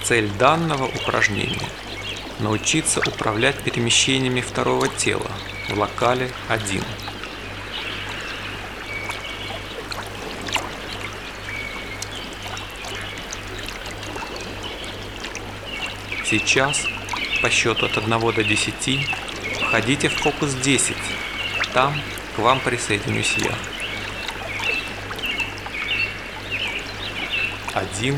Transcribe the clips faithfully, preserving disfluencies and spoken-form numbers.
Цель данного упражнения – научиться управлять перемещениями второго тела в локале один. Сейчас, по счету от одного до десяти, входите в фокус десять. Там к вам присоединюсь я. Один.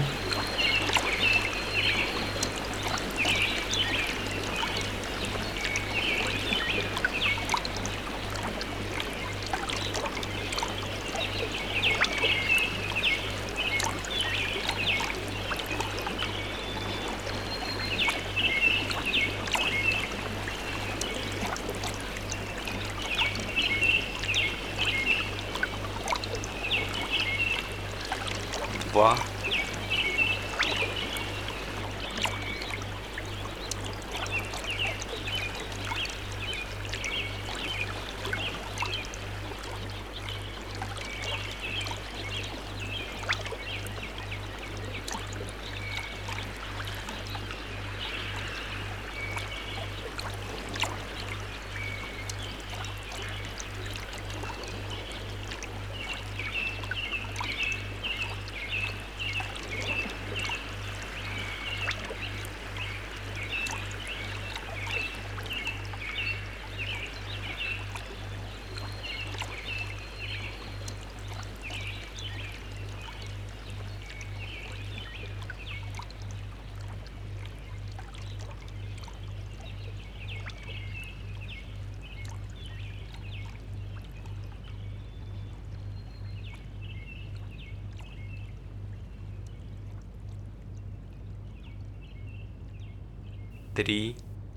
Два. Три.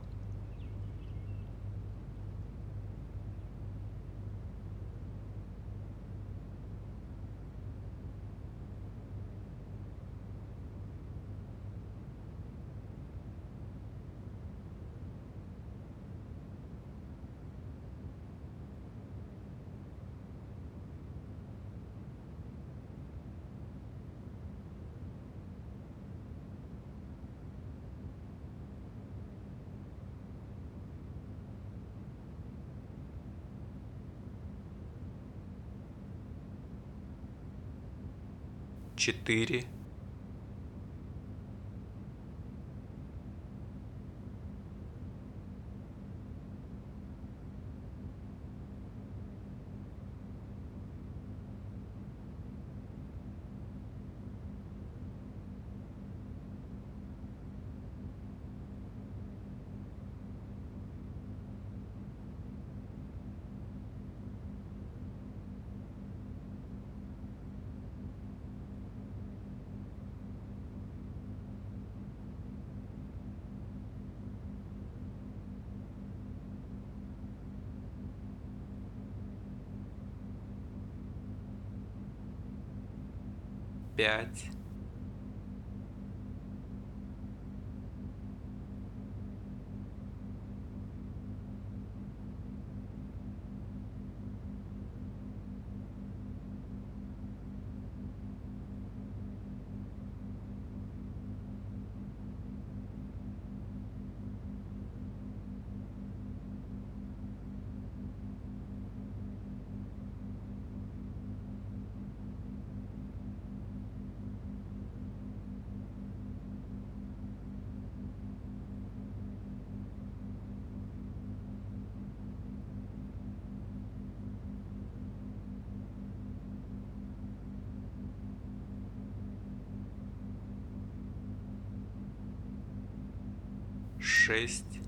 Четыре. Пять. Шесть.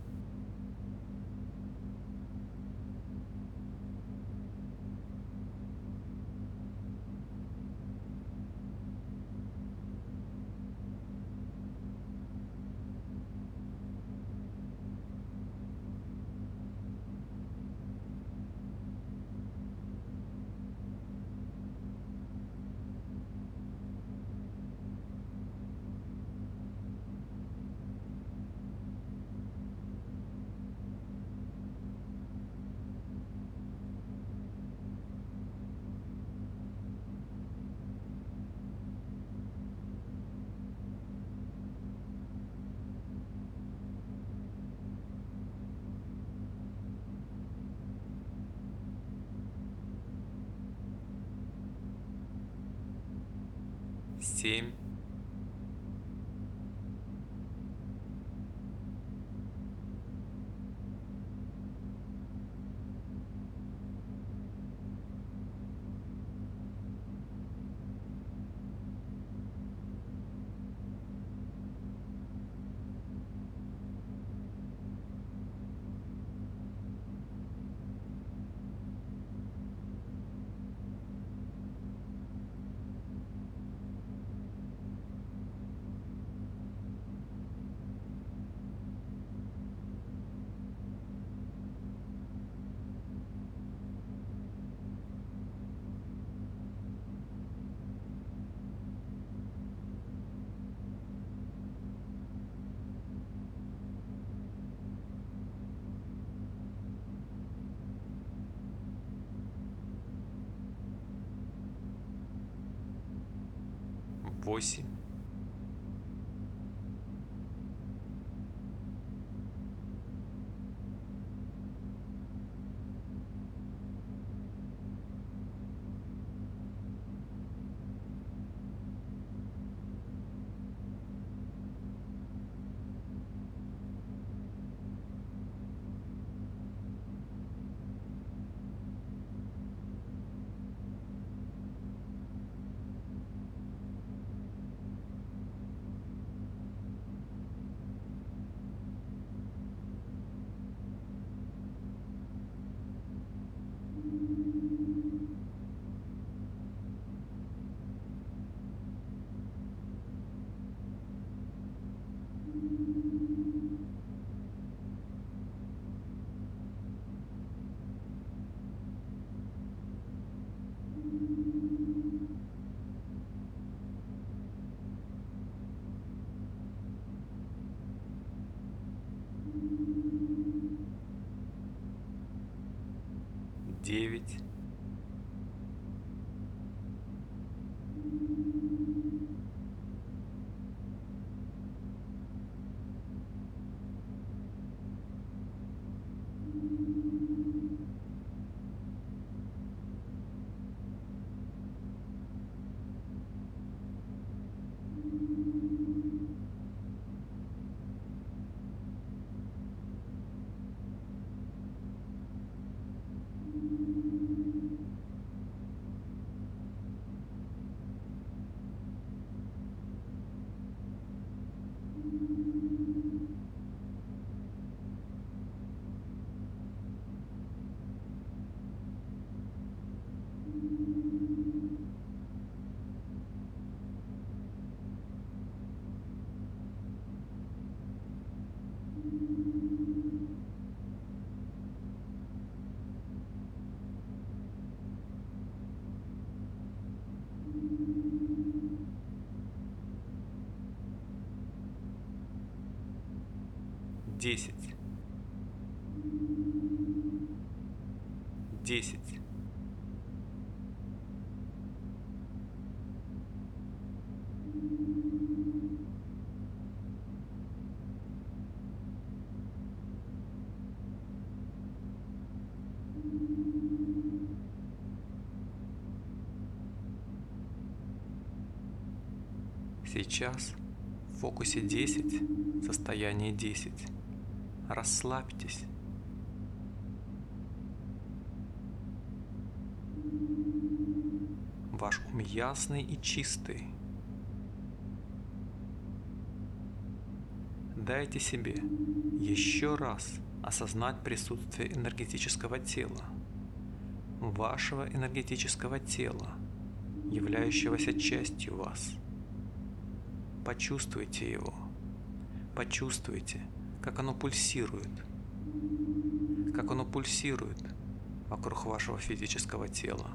семь, восемь, девять, десять, десять, Сейчас в фокусе десять, состояние десять. Расслабьтесь. Ваш ум ясный и чистый. Дайте себе еще раз осознать присутствие энергетического тела, вашего энергетического тела, являющегося частью вас. Почувствуйте его. Почувствуйте, как оно пульсирует, как оно пульсирует вокруг вашего физического тела.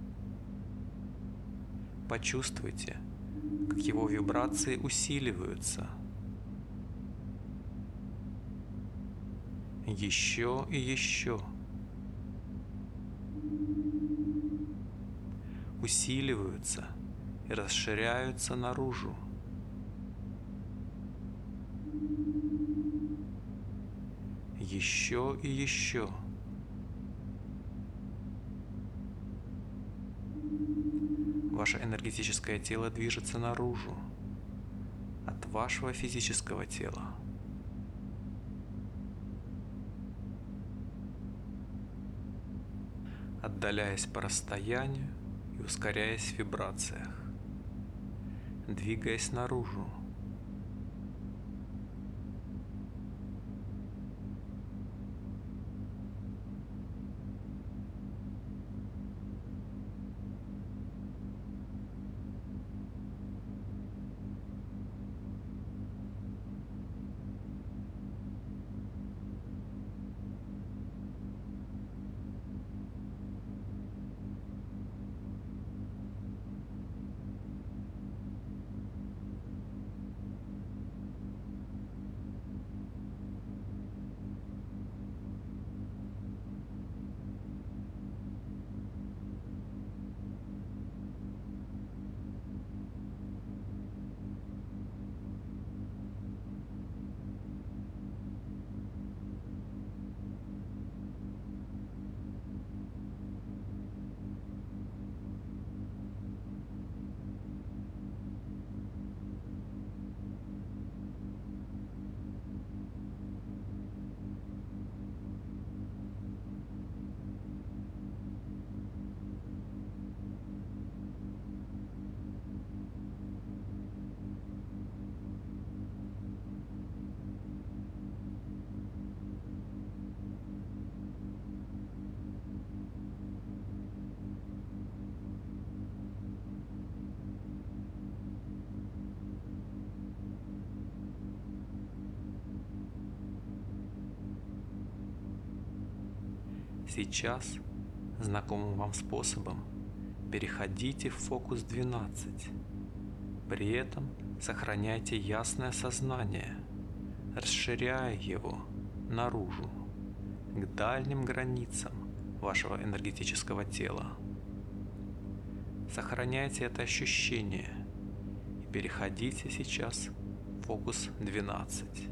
Почувствуйте, как его вибрации усиливаются. Еще и еще. Усиливаются и расширяются наружу. Еще и еще. ваше энергетическое тело движется наружу от вашего физического тела. Отдаляясь по расстоянию и ускоряясь в вибрациях, двигаясь наружу. Сейчас знакомым вам способом переходите в фокус двенадцать. При этом сохраняйте ясное сознание, расширяя его наружу, к дальним границам вашего энергетического тела. Сохраняйте это ощущение и переходите сейчас в фокус двенадцать.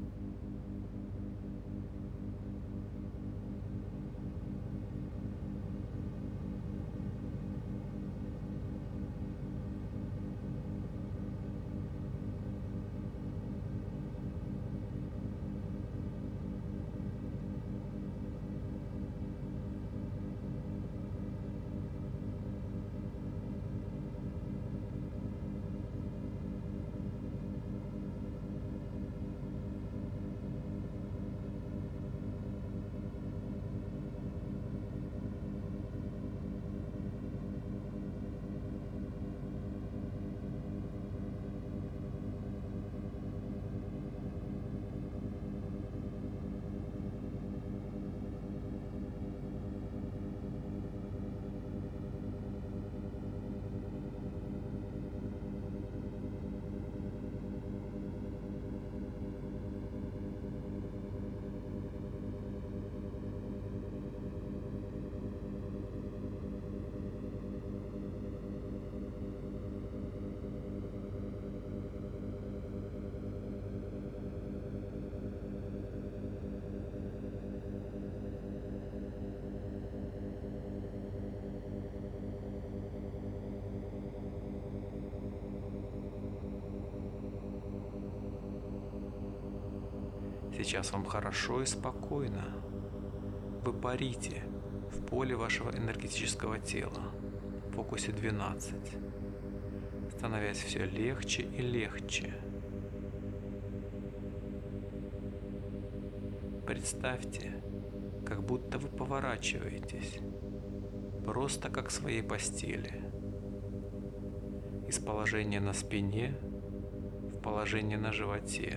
Сейчас вам хорошо и спокойно. Вы парите в поле вашего энергетического тела, в фокусе двенадцать, становясь все легче и легче. Представьте, как будто вы поворачиваетесь, просто как в своей постели, из положения на спине в положение на животе.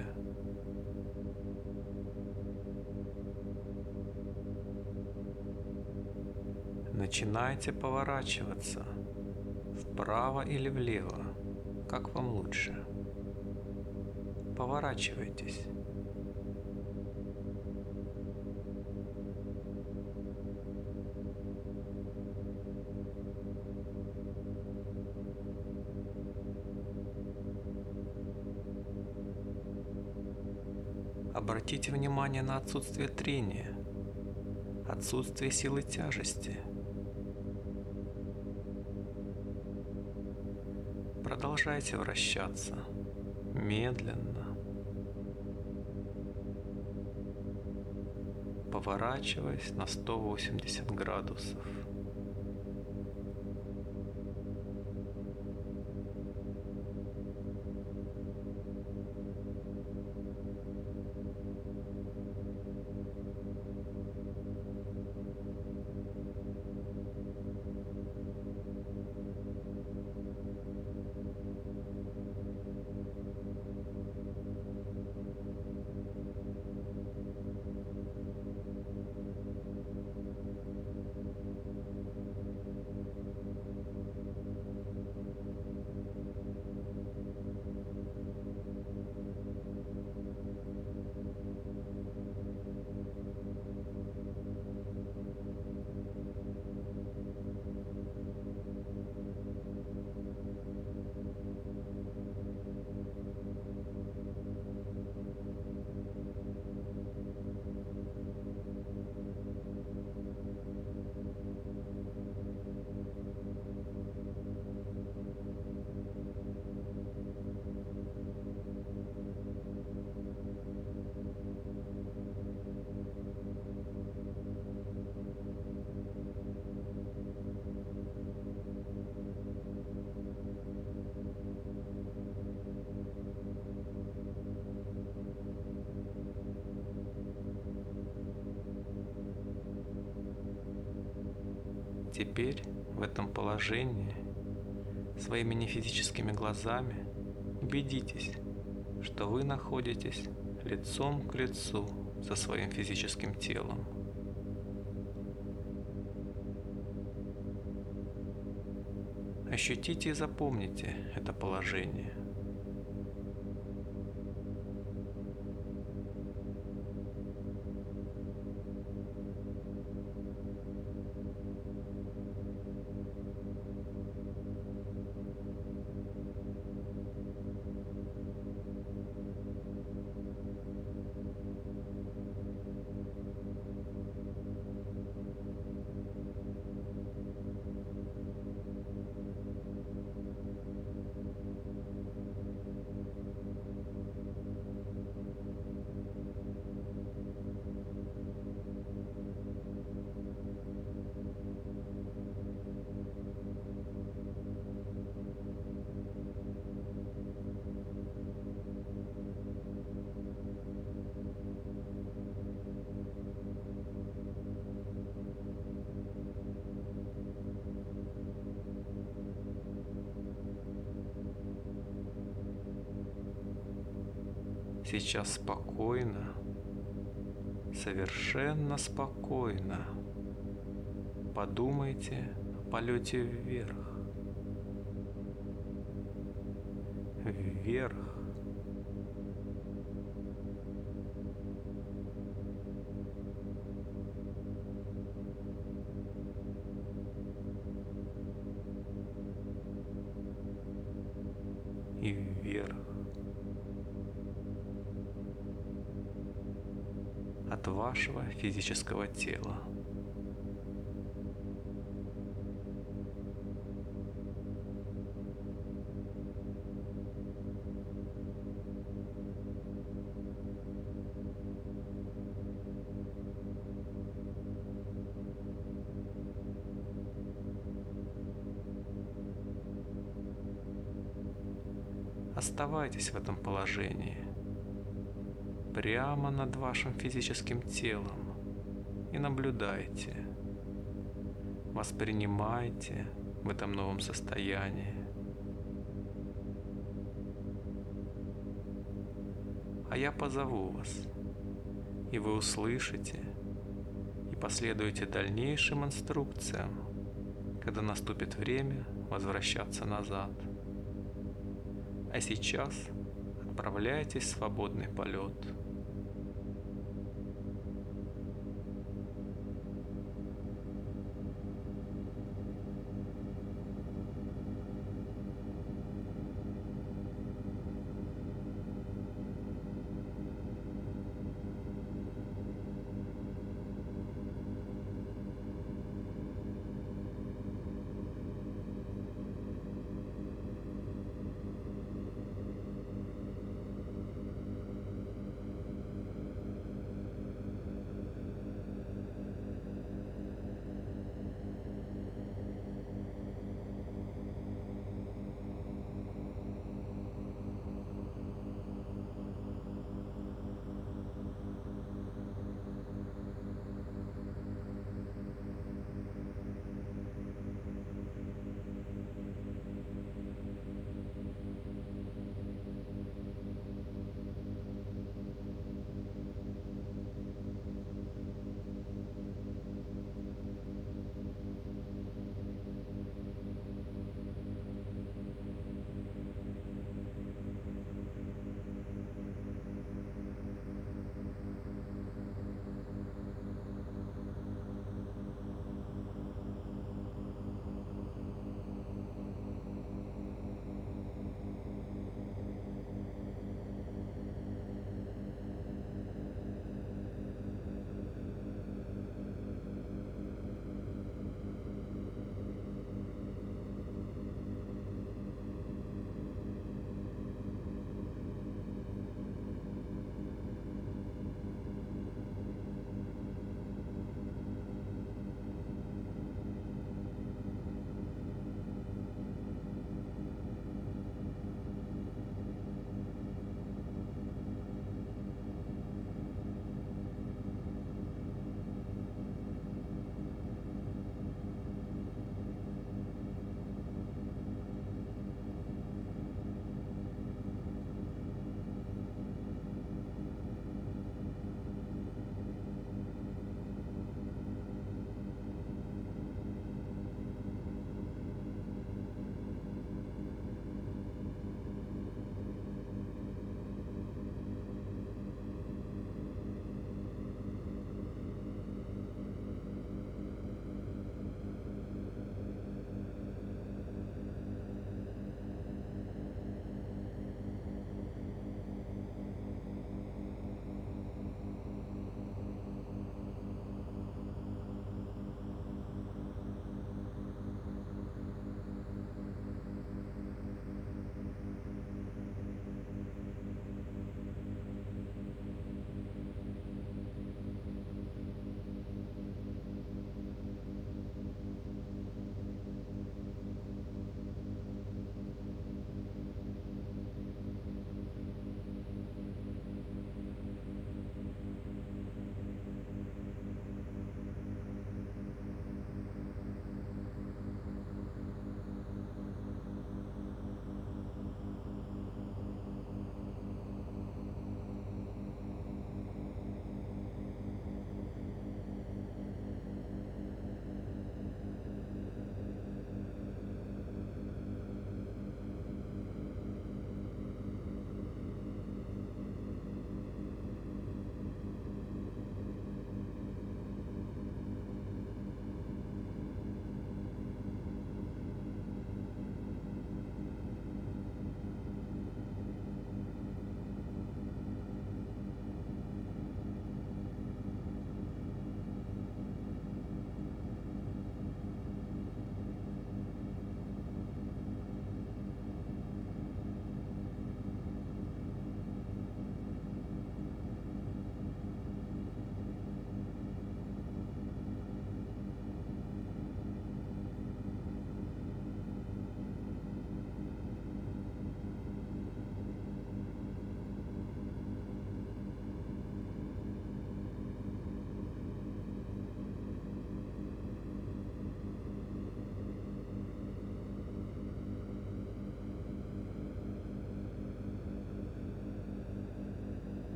Начинайте поворачиваться вправо или влево, как вам лучше. Поворачивайтесь. Обратите внимание на отсутствие трения, отсутствие силы тяжести. продолжайте вращаться медленно, поворачиваясь на сто восемьдесят градусов. Теперь в этом положении своими нефизическими глазами убедитесь, что вы находитесь лицом к лицу со своим физическим телом. Ощутите и запомните это положение. Сейчас спокойно, совершенно спокойно подумайте о полете вверх, вверх. И вверх. От вашего физического тела. Оставайтесь в этом положении, прямо над вашим физическим телом, и наблюдайте, воспринимайте в этом новом состоянии. А я позову вас, и вы услышите и последуете дальнейшим инструкциям, когда наступит время возвращаться назад. А сейчас отправляйтесь в свободный полет.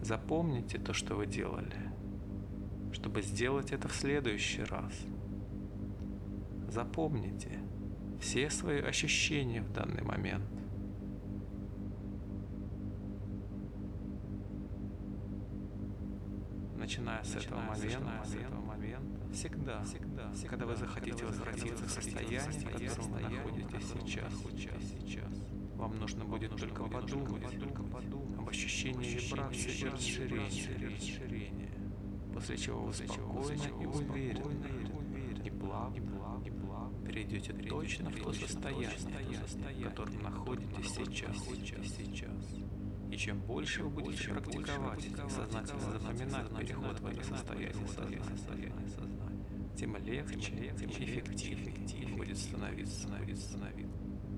Запомните то, что вы делали, чтобы сделать это в следующий раз. Запомните все свои ощущения в данный момент. Начиная с этого момента, с этого момента, всегда, всегда, когда вы захотите возвратиться в состояние, в котором вы находитесь сейчас, сейчас, вам нужно будет только подумать, только подумать об ощущении вибрации и расширения, после чего вы спокойно и уверенно, и плавно, перейдете точно в то состояние, в котором находитесь сейчас, сейчас. И чем больше вы будете практиковать и сознательно запоминать переход в это состояние сознания, тем легче, тем эффективнее будет становиться, будет становиться.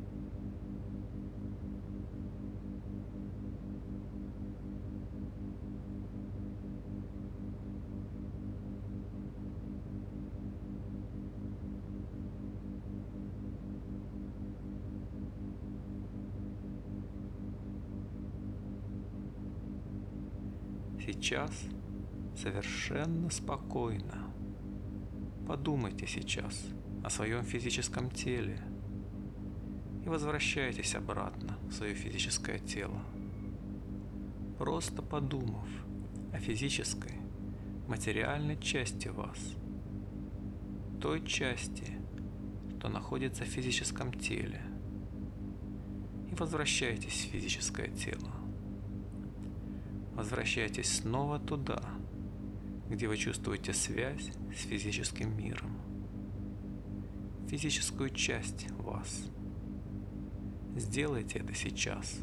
Сейчас совершенно спокойно подумайте сейчас о своем физическом теле и возвращайтесь обратно в свое физическое тело. Просто подумав о физической, материальной части вас, той части, что находится в физическом теле, и возвращайтесь в физическое тело. Возвращайтесь снова туда, где вы чувствуете связь с физическим миром, физическую часть вас. Сделайте это сейчас.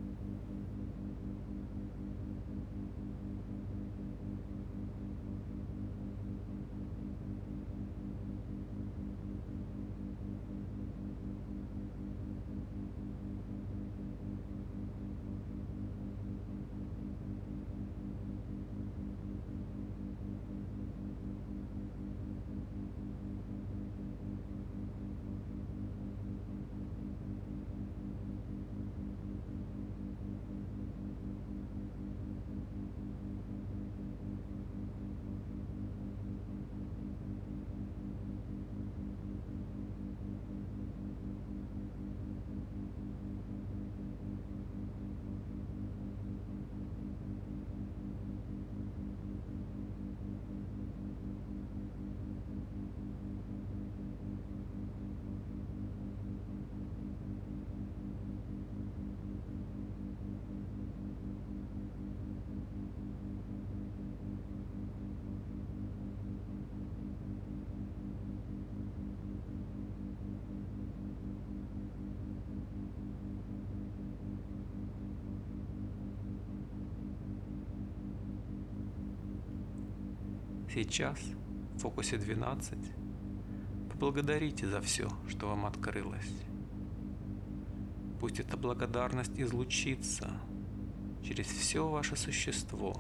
Сейчас, в фокусе двенадцать, поблагодарите за все, что вам открылось. Пусть эта благодарность излучится через все ваше существо.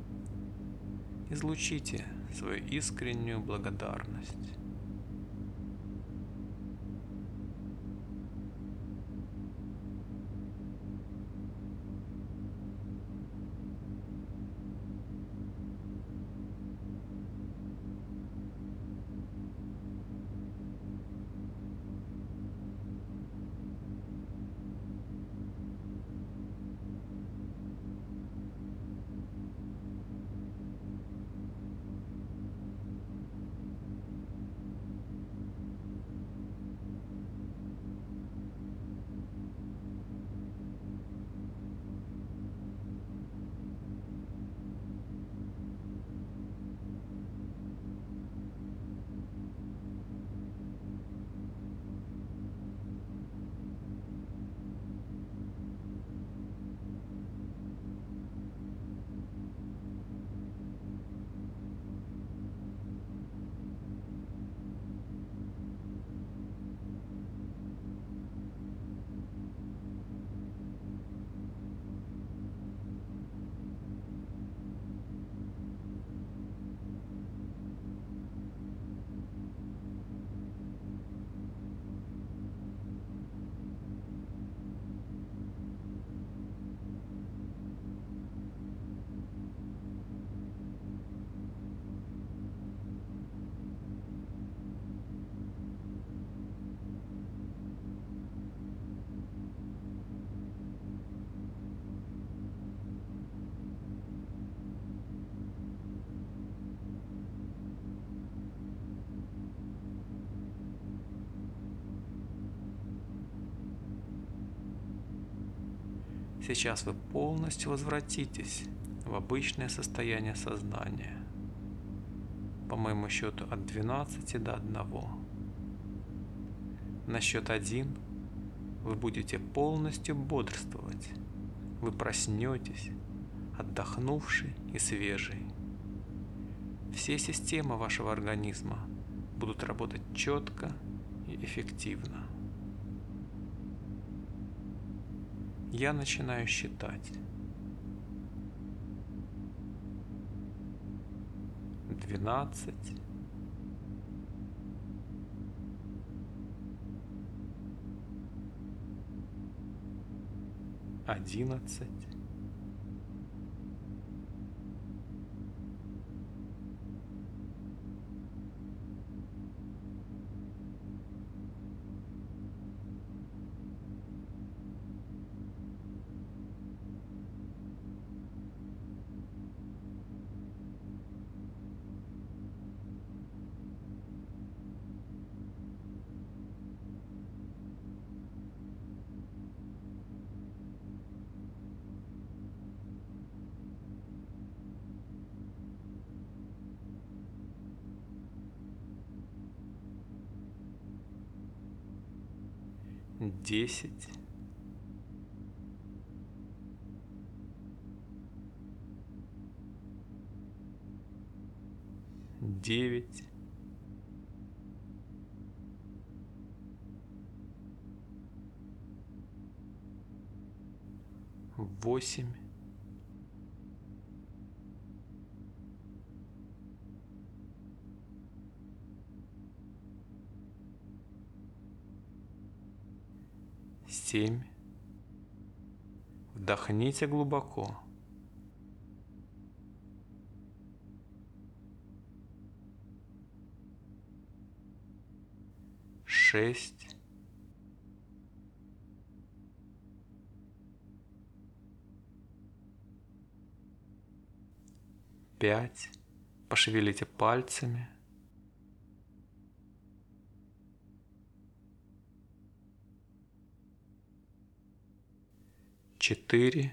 Излучите свою искреннюю благодарность. Сейчас вы полностью возвратитесь в обычное состояние сознания. По моему счету от двенадцати до одного. На счет один вы будете полностью бодрствовать. Вы проснетесь, отдохнувший и свежий. Все системы вашего организма будут работать четко и эффективно. Я начинаю считать. Двенадцать. Одиннадцать. Десять. Девять. Восемь. Семь. Вдохните глубоко. Шесть. Пять. Пошевелите пальцами. Четыре.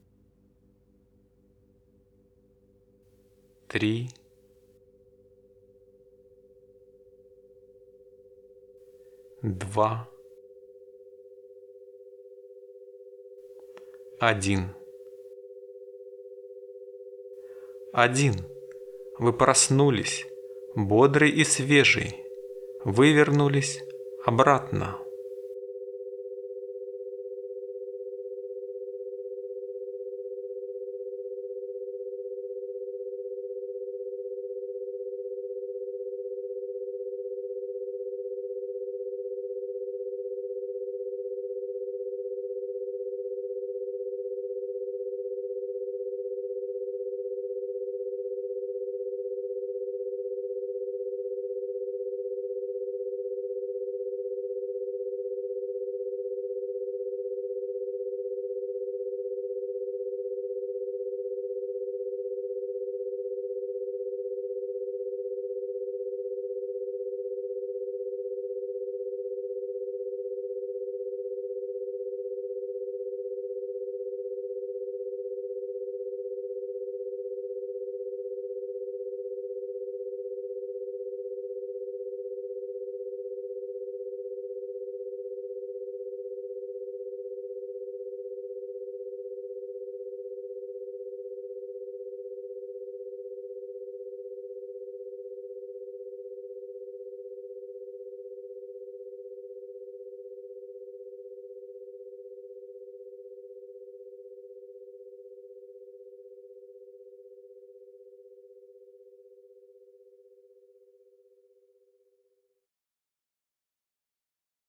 Три. Два. Один. Один. Вы проснулись, бодрый и свежий. Вы вернулись обратно.